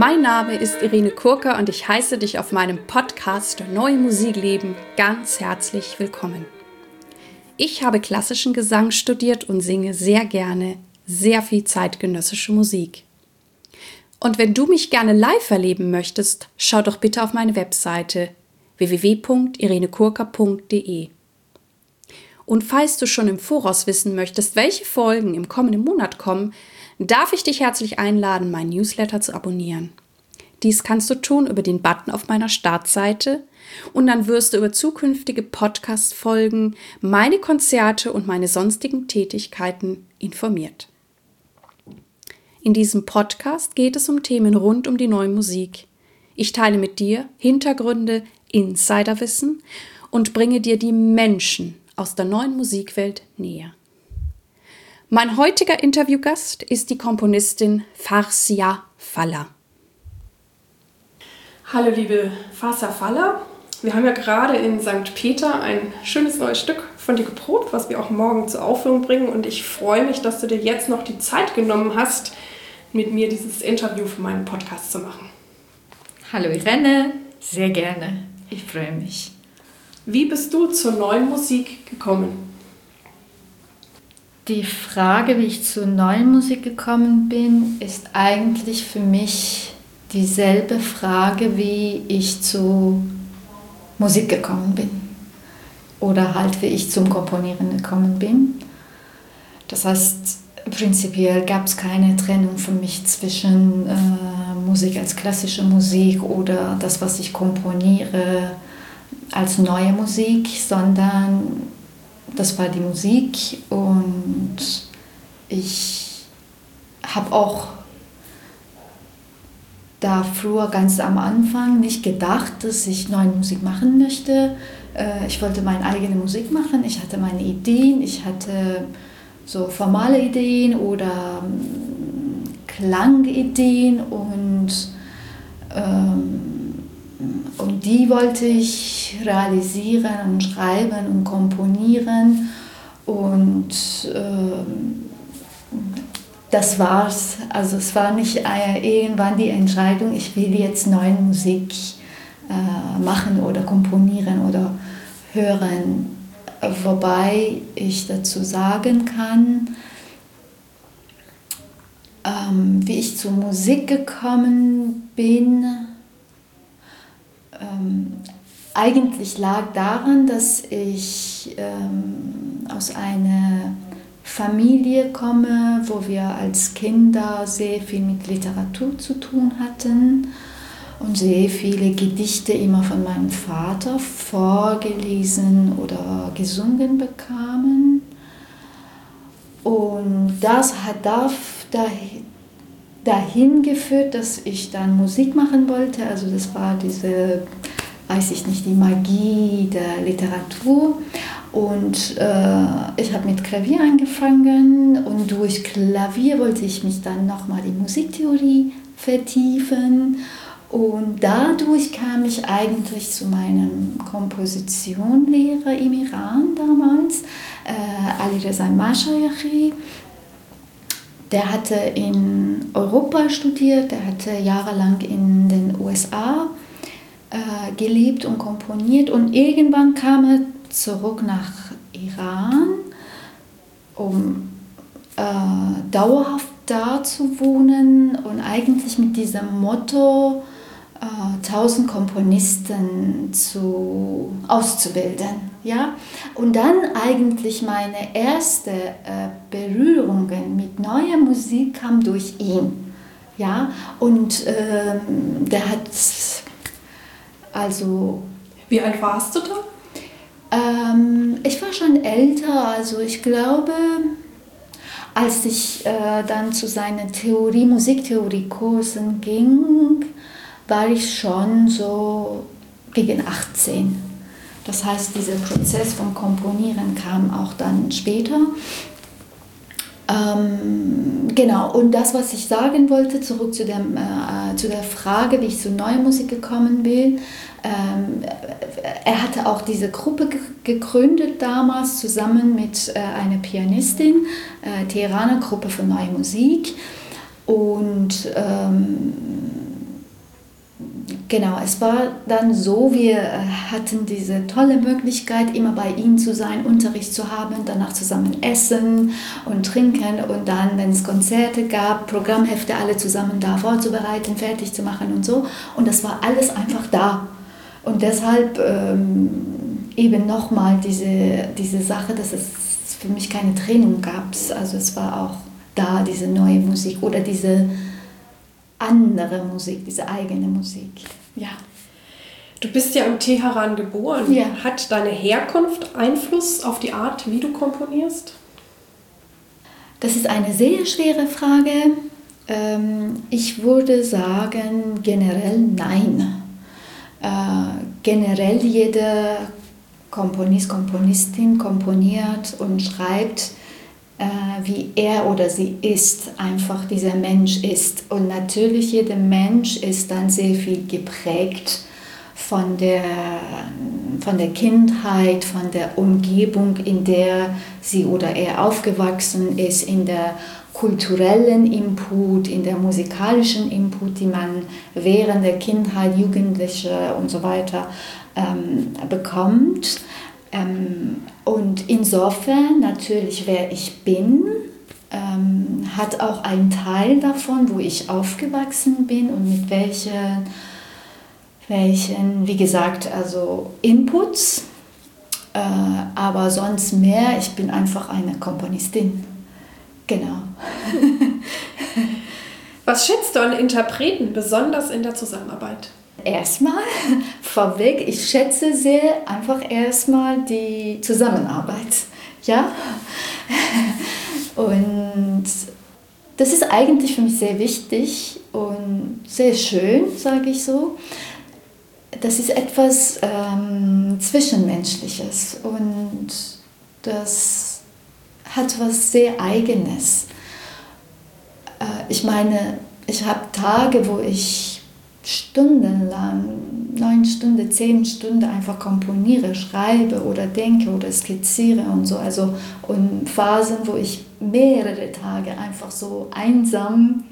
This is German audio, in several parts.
Mein Name ist Irene Kurka und ich heiße dich auf meinem Podcast Neue Musik leben ganz herzlich willkommen. Ich habe klassischen Gesang studiert und singe sehr gerne sehr viel zeitgenössische Musik. Und wenn du mich gerne live erleben möchtest, schau doch bitte auf meine Webseite www.irenekurka.de. Und falls du schon im Voraus wissen möchtest, welche Folgen im kommenden Monat kommen, darf ich dich herzlich einladen, meinen Newsletter zu abonnieren. Dies kannst du tun über den Button auf meiner Startseite und dann wirst du über zukünftige Podcast-Folgen, meine Konzerte und meine sonstigen Tätigkeiten informiert. In diesem Podcast geht es um Themen rund um die neue Musik. Ich teile mit dir Hintergründe, Insiderwissen und bringe dir die Menschen aus der neuen Musikwelt näher. Mein heutiger Interviewgast ist die Komponistin Farsia Faller. Hallo liebe Farsia Faller, wir haben ja gerade in St. Peter ein schönes neues Stück von dir geprobt, was wir auch morgen zur Aufführung bringen, und ich freue mich, dass du dir jetzt noch die Zeit genommen hast, mit mir dieses Interview für meinen Podcast zu machen. Hallo Irene, sehr gerne, ich freue mich. Wie bist du zur neuen Musik gekommen? Die Frage, wie ich zur neuen Musik gekommen bin, ist eigentlich für mich dieselbe Frage, wie ich zu Musik gekommen bin. Oder halt, wie ich zum Komponieren gekommen bin. Das heißt, prinzipiell gab es keine Trennung für mich zwischen Musik als klassische Musik oder das, was ich komponiere, als neue Musik, sondern das war die Musik, und ich habe auch da früher ganz am Anfang nicht gedacht, dass ich neue Musik machen möchte. Ich wollte meine eigene Musik machen, ich hatte meine Ideen, ich hatte so formale Ideen oder Klangideen und die wollte ich realisieren und schreiben und komponieren, und das war's. Also es war nicht irgendwann die Entscheidung, ich will jetzt neue Musik machen oder komponieren oder hören. Wobei ich dazu sagen kann, wie ich zur Musik gekommen bin, eigentlich lag daran, dass ich aus einer Familie komme, wo wir als Kinder sehr viel mit Literatur zu tun hatten und sehr viele Gedichte immer von meinem Vater vorgelesen oder gesungen bekamen. Und das hat dahin geführt, dass ich dann Musik machen wollte. Also das war diese, weiß ich nicht, die Magie der Literatur. Und ich habe mit Klavier angefangen, und durch Klavier wollte ich mich dann nochmal in Musiktheorie vertiefen. Und dadurch kam ich eigentlich zu meinem Kompositionslehrer im Iran damals, Alireza Mashayekhi. Der hatte in Europa studiert, der hatte jahrelang in den USA gelebt und komponiert, und irgendwann kam er zurück nach Iran, um dauerhaft da zu wohnen, und eigentlich mit diesem Motto, 1000 Komponisten auszubilden. Ja? Und dann eigentlich meine erste Berührungen mit neuer Musik kam durch ihn. Ja? Und der hat also... Wie alt warst du da? Ich war schon älter, also ich glaube, als ich dann zu seinen Musiktheoriekursen ging, war ich schon so gegen 18. Das heißt, dieser Prozess vom Komponieren kam auch dann später. Genau, und das, was ich sagen wollte, zurück zu der Frage, wie ich zu neuer Musik gekommen bin. Er hatte auch diese Gruppe gegründet damals zusammen mit einer Pianistin, Teheraner Gruppe für neue Musik. Und Genau, es war dann so, wir hatten diese tolle Möglichkeit, immer bei ihm zu sein, Unterricht zu haben, danach zusammen essen und trinken und dann, wenn es Konzerte gab, Programmhefte alle zusammen da vorzubereiten, fertig zu machen und so. Und das war alles einfach da. Und deshalb eben nochmal diese Sache, dass es für mich keine Trennung gab. Also es war auch da, diese neue Musik oder diese andere Musik, diese eigene Musik. Ja. Du bist ja im Teheran geboren. Ja. Hat deine Herkunft Einfluss auf die Art, wie du komponierst? Das ist eine sehr schwere Frage. Ich würde sagen, generell nein. Generell jeder Komponist, Komponistin komponiert und schreibt, wie er oder sie ist, einfach dieser Mensch ist. Und natürlich jeder Mensch ist dann sehr viel geprägt von der Kindheit, von der Umgebung, in der sie oder er aufgewachsen ist, in der kulturellen Input, in der musikalischen Input, die man während der Kindheit, Jugendliche und so weiter bekommt. Und insofern natürlich, wer ich bin, hat auch einen Teil davon, wo ich aufgewachsen bin und mit welchen, wie gesagt, also Inputs, aber sonst mehr, ich bin einfach eine Komponistin. Genau. Was schätzt du an Interpreten, besonders in der Zusammenarbeit? Erstmal, vorweg, ich schätze sehr einfach erstmal die Zusammenarbeit. Ja? Und das ist eigentlich für mich sehr wichtig und sehr schön, sage ich so. Das ist etwas Zwischenmenschliches und das hat was sehr Eigenes. Ich meine, ich habe Tage, wo ich stundenlang, 9 Stunden, 10 Stunden einfach komponiere, schreibe oder denke oder skizziere und so. Also, und Phasen, wo ich mehrere Tage einfach so einsam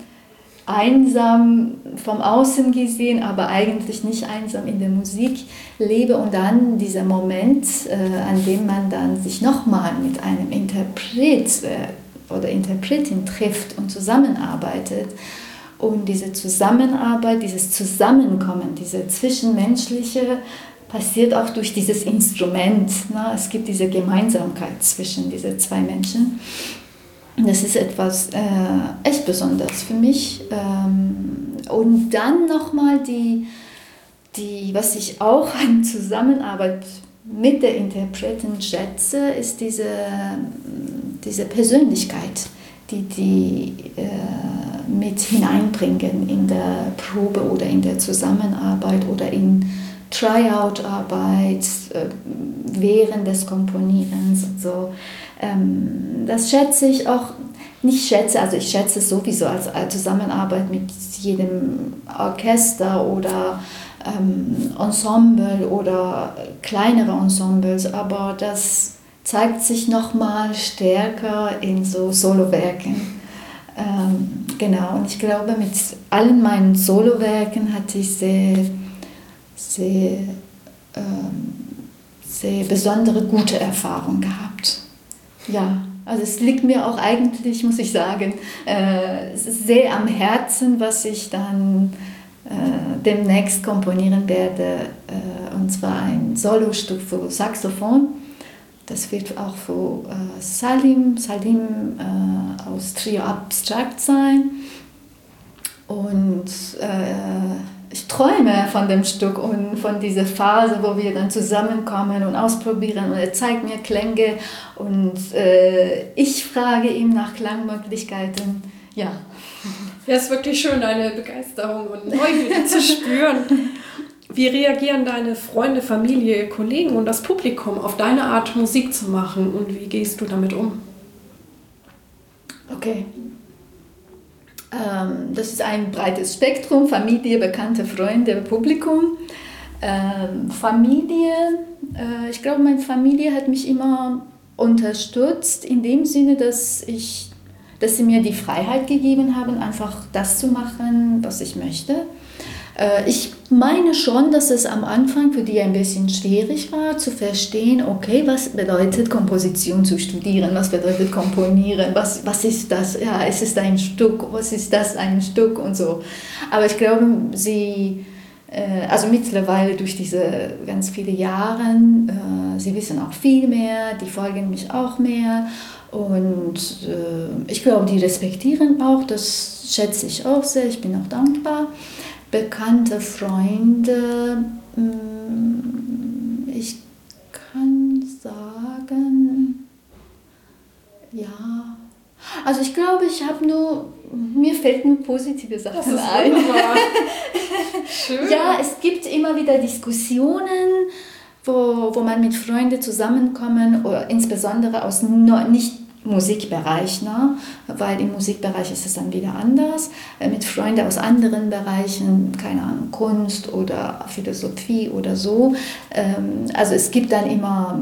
vom Außen gesehen, aber eigentlich nicht einsam in der Musik lebe. Und dann dieser Moment, an dem man dann sich nochmal mit einem Interpret oder Interpretin trifft und zusammenarbeitet. Und diese Zusammenarbeit, dieses Zusammenkommen, diese Zwischenmenschliche passiert auch durch dieses Instrument. Ne? Es gibt diese Gemeinsamkeit zwischen diesen zwei Menschen. Das ist etwas echt Besonderes für mich. Und dann nochmal was ich auch an Zusammenarbeit mit der Interpretin schätze, ist diese Persönlichkeit, die mit hineinbringen in der Probe oder in der Zusammenarbeit oder in Tryout-Arbeit während des Komponierens und so. Das schätze ich auch, ich schätze es sowieso als Zusammenarbeit mit jedem Orchester oder Ensemble oder kleinere Ensembles, aber das zeigt sich nochmal stärker in so Solowerken. Genau, und ich glaube, mit allen meinen Solowerken hatte ich sehr besondere, gute Erfahrungen gehabt. Ja, also es liegt mir auch eigentlich, muss ich sagen, es ist sehr am Herzen, was ich dann demnächst komponieren werde, und zwar ein Solostück für Saxophon. Das wird auch für Salim aus Trio Abstrakt sein. Und ich träume von dem Stück und von dieser Phase, wo wir dann zusammenkommen und ausprobieren. Und er zeigt mir Klänge und ich frage ihm nach Klangmöglichkeiten. Ja. Ja, es ist wirklich schön, deine Begeisterung und Neugierde zu spüren. Wie reagieren deine Freunde, Familie, Kollegen und das Publikum auf deine Art, Musik zu machen und wie gehst du damit um? Okay. Das ist ein breites Spektrum, Familie, Bekannte, Freunde, Publikum. Familie, ich glaube, meine Familie hat mich immer unterstützt, in dem Sinne, dass sie mir die Freiheit gegeben haben, einfach das zu machen, was ich möchte. Ich meine schon, dass es am Anfang für die ein bisschen schwierig war zu verstehen, okay, was bedeutet Komposition zu studieren, was bedeutet komponieren, was ist das, ja, ist es ein Stück, was ist das ein Stück und so. Aber ich glaube, also mittlerweile durch diese ganz viele Jahre, sie wissen auch viel mehr, die folgen mich auch mehr und ich glaube, die respektieren auch, das schätze ich auch sehr, ich bin auch dankbar. Bekannte Freunde, ich kann sagen, ja, also ich glaube, mir fällt nur positive Sachen ein. Das ist wunderbar. Schön. Ja, es gibt immer wieder Diskussionen, wo man mit Freunden zusammenkommt, oder insbesondere aus nicht Musikbereich, ne? Weil im Musikbereich ist es dann wieder anders, mit Freunden aus anderen Bereichen, keine Ahnung, Kunst oder Philosophie oder so. Also es gibt dann immer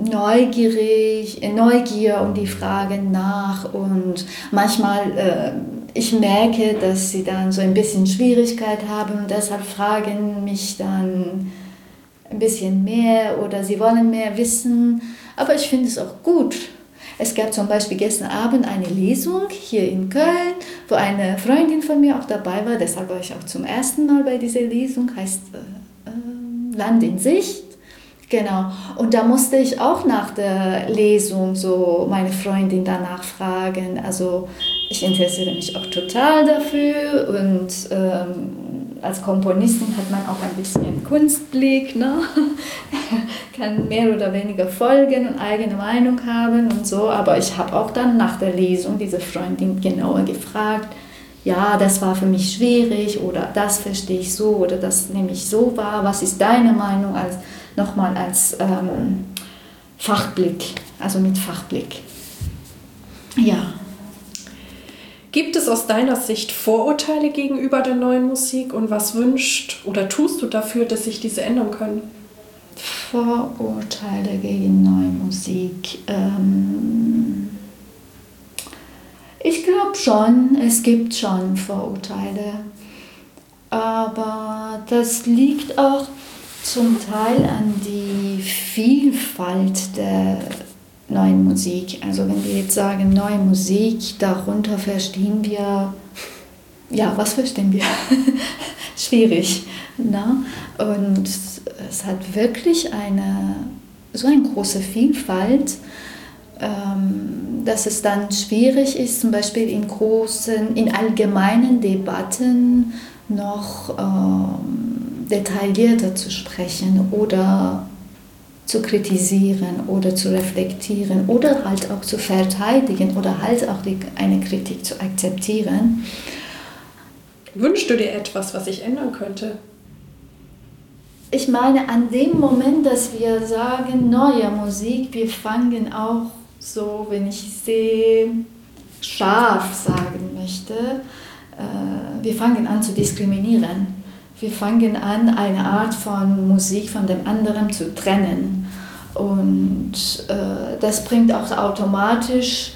Neugier und die Fragen nach und manchmal ich merke, dass sie dann so ein bisschen Schwierigkeit haben und deshalb fragen mich dann ein bisschen mehr oder sie wollen mehr wissen, aber ich finde es auch gut. Es gab zum Beispiel gestern Abend eine Lesung hier in Köln, wo eine Freundin von mir auch dabei war. Deshalb war ich auch zum ersten Mal bei dieser Lesung, heißt Land in Sicht. Genau. Und da musste ich auch nach der Lesung so meine Freundin danach fragen. Also ich interessiere mich auch total dafür und als Komponistin hat man auch ein bisschen Kunstblick, ne? Kann mehr oder weniger folgen und eigene Meinung haben und so. Aber ich habe auch dann nach der Lesung diese Freundin genauer gefragt, ja, das war für mich schwierig oder das verstehe ich so oder das nehme ich so wahr. Was ist deine Meinung als Fachblick, also mit Fachblick? Ja. Gibt es aus deiner Sicht Vorurteile gegenüber der neuen Musik und was wünscht oder tust du dafür, dass sich diese ändern können? Vorurteile gegen neue Musik. Ich glaube schon, es gibt schon Vorurteile, aber das liegt auch zum Teil an die Vielfalt der neuen Musik. Also wenn wir jetzt sagen neue Musik, darunter verstehen wir, ja, was verstehen wir? Schwierig. Ne? Und es hat wirklich so eine große Vielfalt, dass es dann schwierig ist, zum Beispiel in allgemeinen Debatten noch detaillierter zu sprechen oder zu kritisieren oder zu reflektieren oder halt auch zu verteidigen oder halt auch eine Kritik zu akzeptieren. Wünschst du dir etwas, was sich ändern könnte? Ich meine, an dem Moment, dass wir sagen, neue Musik, wir fangen auch so, wenn ich sehr scharf sagen möchte, wir fangen an zu diskriminieren. Wir fangen an, eine Art von Musik von dem anderen zu trennen. Und das bringt auch automatisch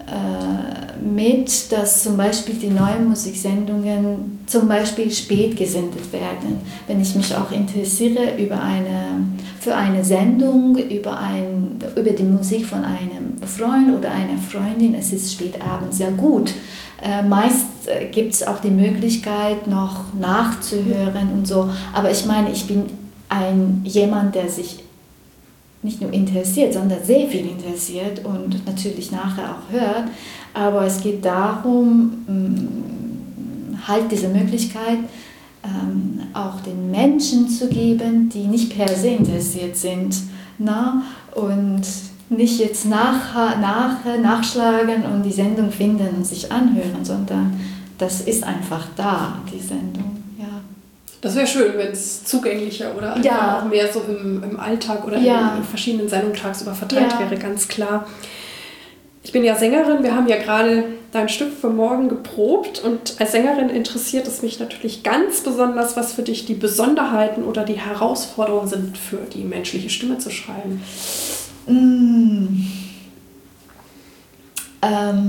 mit, dass zum Beispiel die neuen Musiksendungen zum Beispiel spät gesendet werden. Wenn ich mich auch interessiere für eine Sendung, über die Musik von einem Freund oder einer Freundin, es ist spät abends, ja gut. Meist gibt es auch die Möglichkeit, noch nachzuhören und so. Aber ich meine, ich bin jemand, der sich nicht nur interessiert, sondern sehr viel interessiert und natürlich nachher auch hört. Aber es geht darum, halt diese Möglichkeit auch den Menschen zu geben, die nicht per se interessiert sind. Na? Und nicht jetzt nachschlagen und die Sendung finden und sich anhören, sondern das ist einfach da, die Sendung. Ja. Das wäre schön, wenn es zugänglicher oder einfach auch mehr so im Alltag oder in verschiedenen Sendungen tagsüber verteilt wäre, ganz klar. Ich bin ja Sängerin, wir haben ja gerade dein Stück für morgen geprobt und als Sängerin interessiert es mich natürlich ganz besonders, was für dich die Besonderheiten oder die Herausforderungen sind, für die menschliche Stimme zu schreiben.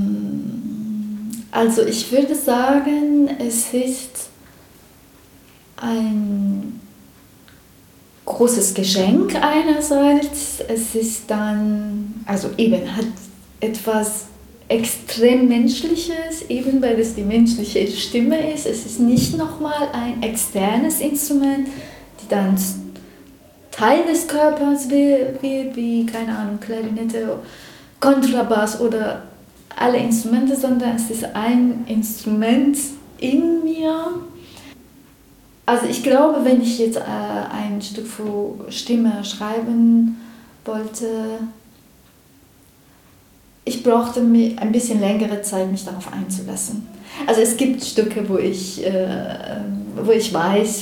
Also ich würde sagen, es ist ein großes Geschenk einerseits. Es ist dann, also eben hat etwas extrem Menschliches, eben weil es die menschliche Stimme ist. Es ist nicht nochmal ein externes Instrument, die dann Teil des Körpers wird, wie, keine Ahnung, Klarinette, Kontrabass oder alle Instrumente, sondern es ist ein Instrument in mir. Also ich glaube, wenn ich jetzt ein Stück für Stimme schreiben wollte, ich brauchte ein bisschen längere Zeit, mich darauf einzulassen. Also es gibt Stücke, wo ich weiß,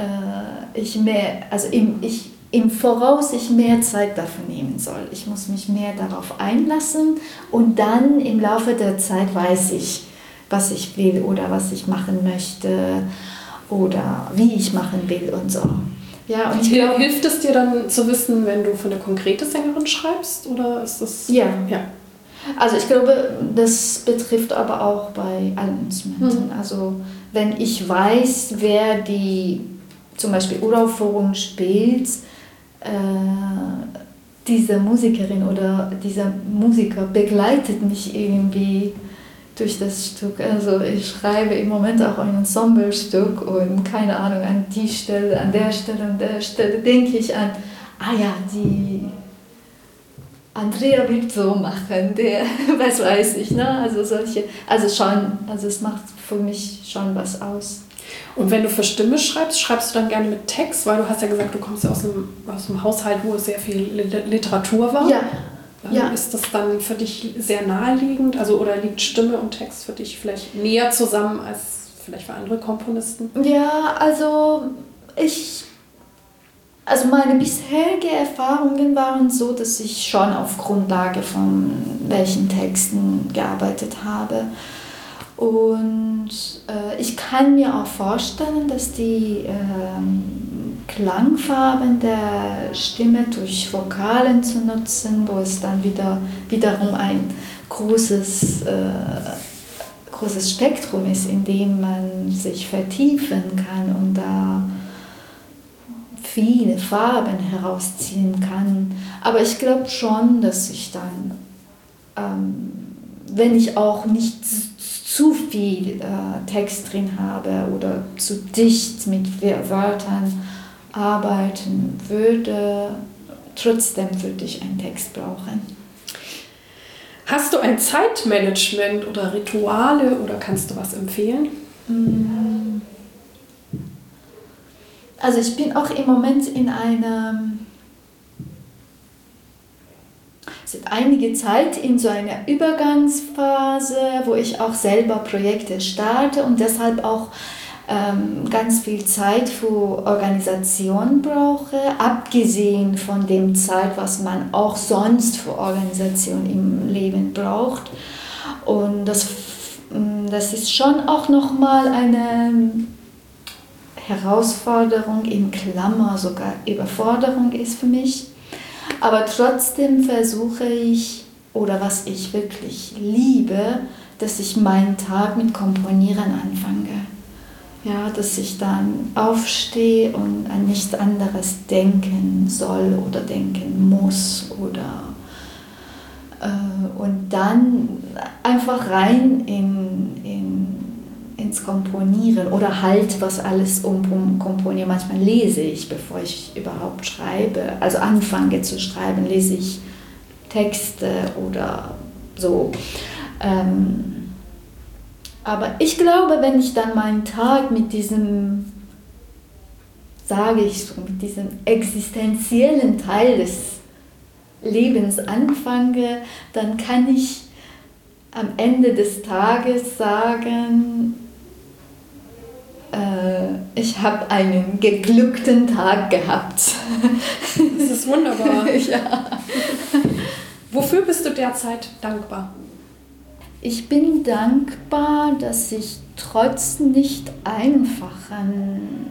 im Voraus ich mehr Zeit dafür nehmen soll. Ich muss mich mehr darauf einlassen und dann im Laufe der Zeit weiß ich, was ich will oder was ich machen möchte oder wie ich machen will und so. Ja, und hilft es dir dann zu wissen, wenn du für eine konkrete Sängerin schreibst? Oder ist das... Ja. Also ich glaube, das betrifft aber auch bei allen Instrumenten. Also wenn ich weiß, wer die zum Beispiel Uraufführung spielt, diese Musikerin oder dieser Musiker begleitet mich irgendwie durch das Stück. Also ich schreibe im Moment auch ein Ensemblestück und keine Ahnung, an die Stelle, an der Stelle denke ich an, die Andrea will so machen, der, was weiß ich, ne? Also es macht für mich schon was aus. Und wenn du für Stimme schreibst du dann gerne mit Text? Weil du hast ja gesagt, du kommst ja aus einem Haushalt, wo es sehr viel Literatur war. Ja. Ist das dann für dich sehr naheliegend? Also, oder liegt Stimme und Text für dich vielleicht näher zusammen als vielleicht für andere Komponisten? Ja, also meine bisherigen Erfahrungen waren so, dass ich schon auf Grundlage von welchen Texten gearbeitet habe. Und ich kann mir auch vorstellen, dass die Klangfarben der Stimme durch Vokalen zu nutzen, wo es dann wiederum ein großes Spektrum ist, in dem man sich vertiefen kann und da viele Farben herausziehen kann. Aber ich glaube schon, dass ich dann, wenn ich auch nicht zu viel Text drin habe oder zu dicht mit Wörtern arbeiten würde, trotzdem würde ich einen Text brauchen. Hast du ein Zeitmanagement oder Rituale oder kannst du was empfehlen? Also ich bin auch im Moment seit einiger Zeit in so einer Übergangsphase, wo ich auch selber Projekte starte und deshalb auch ganz viel Zeit für Organisation brauche, abgesehen von dem Zeit, was man auch sonst für Organisation im Leben braucht. Und das ist schon auch nochmal eine Herausforderung, in Klammer sogar Überforderung ist für mich. Aber trotzdem versuche ich, oder was ich wirklich liebe, dass ich meinen Tag mit Komponieren anfange. Ja, dass ich dann aufstehe und an nichts anderes denken soll oder denken muss und dann einfach rein ins Komponieren oder halt was alles komponieren. Manchmal lese ich, bevor ich überhaupt schreibe, also anfange zu schreiben, lese ich Texte oder so. Aber ich glaube, wenn ich dann meinen Tag mit diesem, mit diesem existenziellen Teil des Lebens anfange, dann kann ich am Ende des Tages sagen, ich habe einen geglückten Tag gehabt. Das ist wunderbar. Ja. Wofür bist du derzeit dankbar? Ich bin dankbar, dass ich trotz nicht einfachen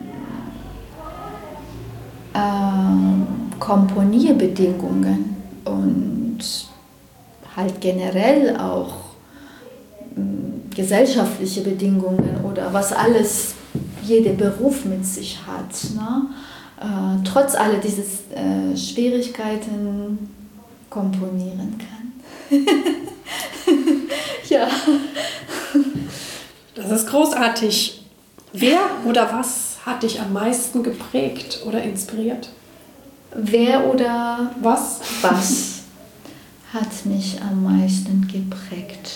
Komponierbedingungen und halt generell auch gesellschaftliche Bedingungen oder was alles jeder Beruf mit sich hat. Ne? Trotz aller dieser Schwierigkeiten komponieren kann. Ja. Das ist großartig. Wer oder was hat dich am meisten geprägt oder inspiriert? Wer oder was hat mich am meisten geprägt?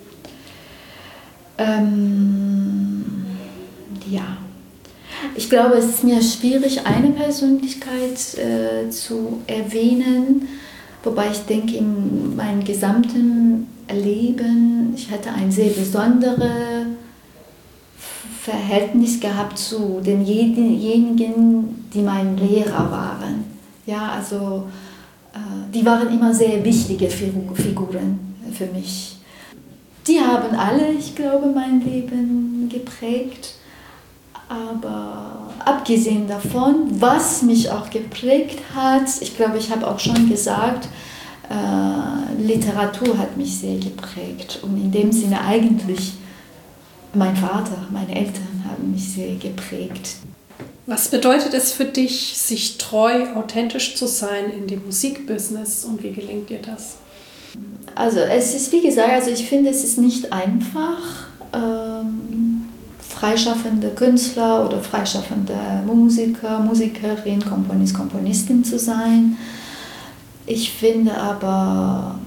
Ja, ich glaube, es ist mir schwierig, eine Persönlichkeit zu erwähnen, wobei ich denke, in meinem gesamten Leben, ich hatte ein sehr besonderes Verhältnis gehabt zu denjenigen, die meine Lehrer waren. Ja, also die waren immer sehr wichtige Figuren für mich. Die haben alle, ich glaube, mein Leben geprägt. Aber abgesehen davon, was mich auch geprägt hat, ich glaube, ich habe auch schon gesagt, Literatur hat mich sehr geprägt. Und in dem Sinne eigentlich mein Vater, meine Eltern haben mich sehr geprägt. Was bedeutet es für dich, sich treu, authentisch zu sein in dem Musikbusiness und wie gelingt dir das? Also es ist, wie gesagt, also ich finde, es ist nicht einfach, freischaffende Künstler oder freischaffende Musiker, Musikerin, Komponist, Komponistin zu sein. Ich finde aber,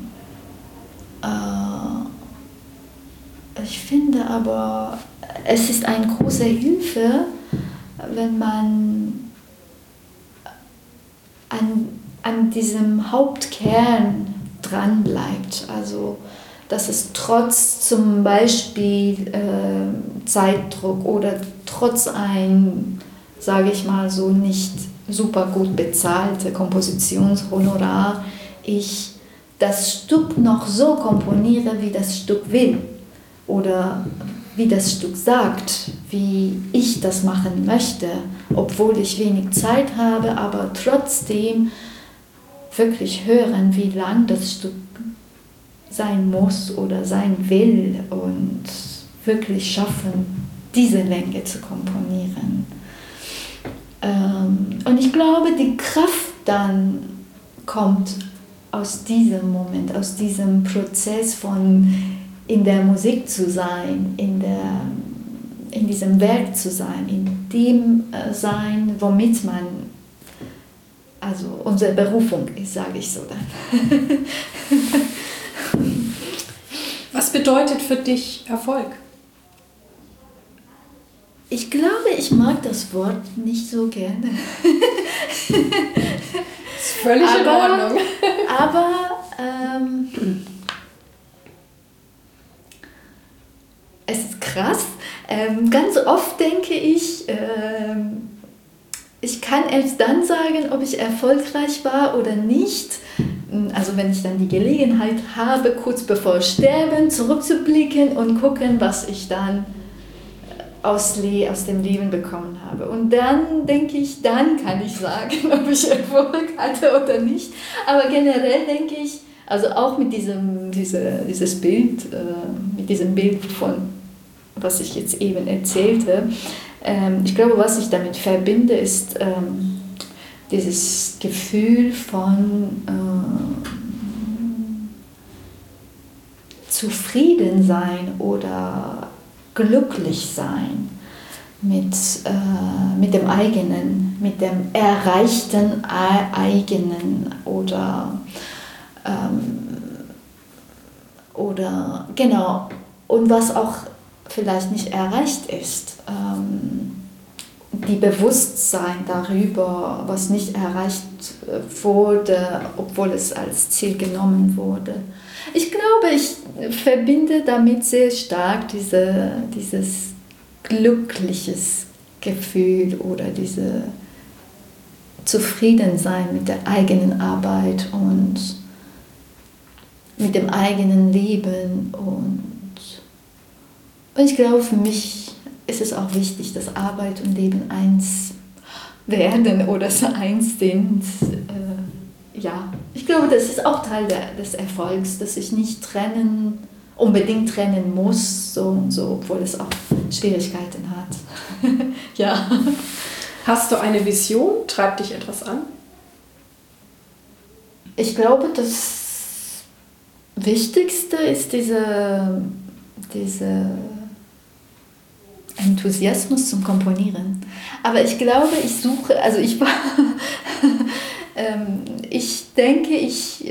es ist eine große Hilfe, wenn man an diesem Hauptkern dran bleibt. Also, dass es trotz zum Beispiel Zeitdruck oder trotz ein, sage ich mal so, nicht super gut bezahlte Kompositionshonorar, ich das Stück noch so komponiere, wie das Stück will oder wie das Stück sagt, wie ich das machen möchte, obwohl ich wenig Zeit habe, aber trotzdem wirklich hören, wie lang das Stück sein muss oder sein will und wirklich schaffen, diese Länge zu komponieren. Und ich glaube, die Kraft dann kommt aus diesem Moment, aus diesem Prozess von in der Musik zu sein, in diesem Werk zu sein, in dem sein, womit man, also unsere Berufung ist, sage ich so dann. Was bedeutet für dich Erfolg? Ich glaube, ich mag das Wort nicht so gerne. Ist völlig in Ordnung. Aber es ist krass. Ganz oft denke ich, ich kann erst dann sagen, ob ich erfolgreich war oder nicht. Also wenn ich dann die Gelegenheit habe, kurz bevor Sterben zurückzublicken und gucken, was ich dann aus dem Leben bekommen habe. Und dann denke ich, dann kann ich sagen, ob ich Erfolg hatte oder nicht. Aber generell denke ich, also auch mit dieses Bild, mit diesem Bild von, was ich jetzt eben erzählte, ich glaube, was ich damit verbinde, ist dieses Gefühl von zufrieden sein oder glücklich sein mit dem eigenen, mit dem erreichten eigenen oder genau, und was auch vielleicht nicht erreicht ist, die Bewusstsein darüber, was nicht erreicht wurde, obwohl es als Ziel genommen wurde. Ich glaube, ich verbinde damit sehr stark dieses glückliches Gefühl oder diese Zufriedensein mit der eigenen Arbeit und mit dem eigenen Leben. Und ich glaube, für mich ist es auch wichtig, dass Arbeit und Leben eins werden oder so eins sind. Ja, ich glaube, das ist auch Teil des Erfolgs, dass ich nicht unbedingt trennen muss, so und so, obwohl es auch Schwierigkeiten hat. Ja. Hast du eine Vision? Treibt dich etwas an? Ich glaube, das Wichtigste ist dieser Enthusiasmus zum Komponieren. Aber ich glaube, ich denke, ich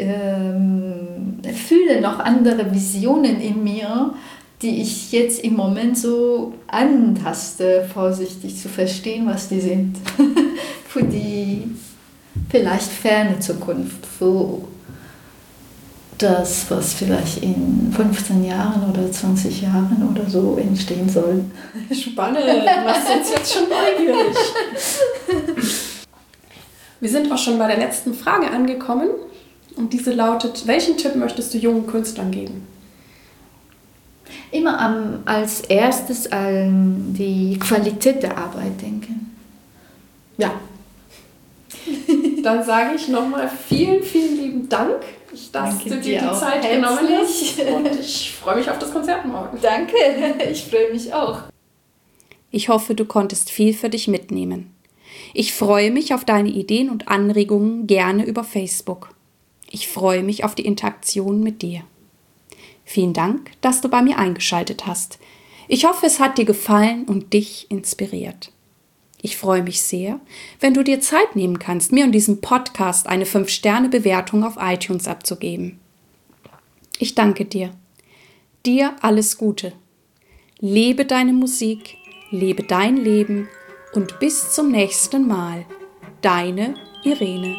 fühle noch andere Visionen in mir, die ich jetzt im Moment so antaste, vorsichtig zu verstehen, was die sind. Für die vielleicht ferne Zukunft, wo das, was vielleicht in 15 Jahren oder 20 Jahren oder so entstehen soll. Spannend, machst du uns jetzt schon neugierig. Wir sind auch schon bei der letzten Frage angekommen und diese lautet, welchen Tipp möchtest du jungen Künstlern geben? Immer als erstes an die Qualität der Arbeit denken. Ja. Dann sage ich nochmal vielen, vielen lieben Dank, dass du dir die Zeit genommen hast. Und ich freue mich auf das Konzert morgen. Danke, ich freue mich auch. Ich hoffe, du konntest viel für dich mitnehmen. Ich freue mich auf deine Ideen und Anregungen gerne über Facebook. Ich freue mich auf die Interaktion mit dir. Vielen Dank, dass du bei mir eingeschaltet hast. Ich hoffe, es hat dir gefallen und dich inspiriert. Ich freue mich sehr, wenn du dir Zeit nehmen kannst, mir und diesem Podcast eine 5-Sterne-Bewertung auf iTunes abzugeben. Ich danke dir. Dir alles Gute. Lebe deine Musik, lebe dein Leben und bis zum nächsten Mal. Deine Irene.